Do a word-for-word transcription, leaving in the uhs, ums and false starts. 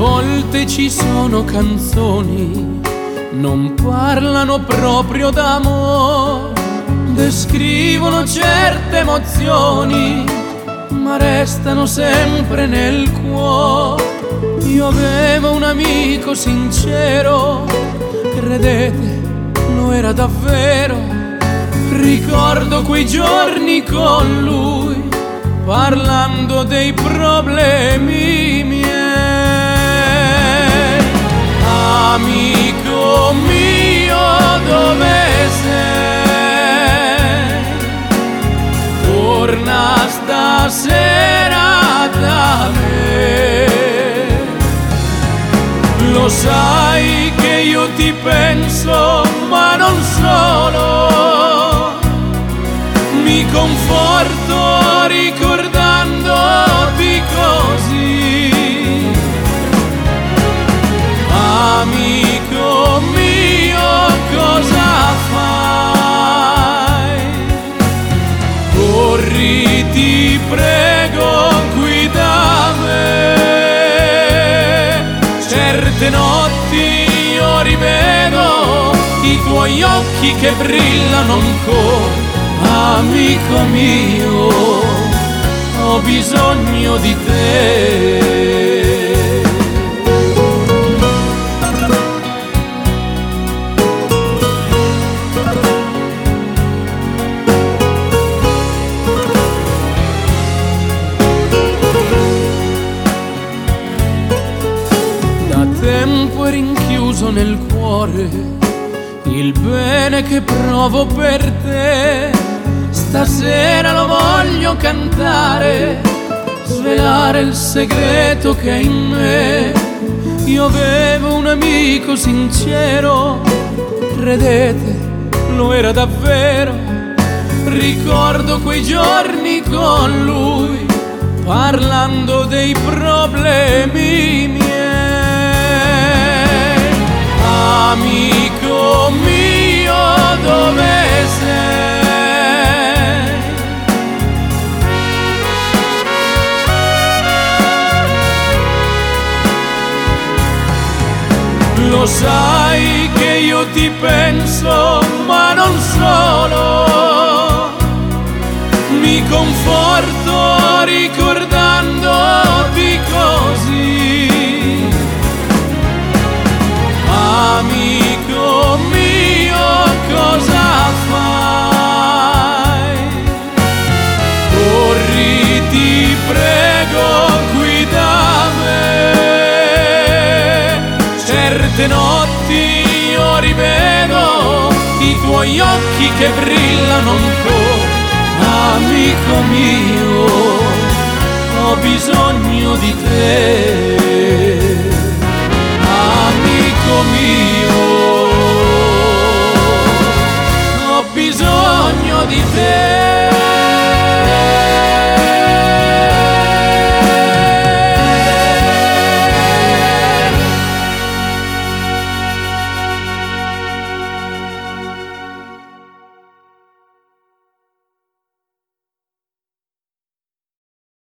volte ci sono canzoni, non parlano proprio d'amore, descrivono certe emozioni, ma restano sempre nel cuore. Io avevo un amico sincero, credete, lo era davvero. Ricordo quei giorni con lui, parlando dei problemi miei. Amico mio, dove sei? Torna stasera da me. Lo sai che io ti penso, ma non solo. Mi conforto ricordandoti così. Amico mio, cosa fai? Corri, ti prego, qui da me. Certe notti io rivedo i tuoi occhi che brillano ancora. Amico mio, ho bisogno di te. Da tempo è rinchiuso nel cuore il bene che provo per te. Stasera lo voglio cantare, svelare il segreto che è in me. Io avevo un amico sincero, credete, lo era davvero. Ricordo quei giorni con lui, parlando dei problemi miei. Amico mio, dove sei? Lo sai che io ti penso, ma non solo. Mi conforto ricordandoti così. Amico mio, cosa fai? Corri, ti prego, qui da me. Certe notti io rivedo i tuoi occhi che brillano ancora. Amico mio, ho bisogno di te. Amico mio, ho bisogno di te.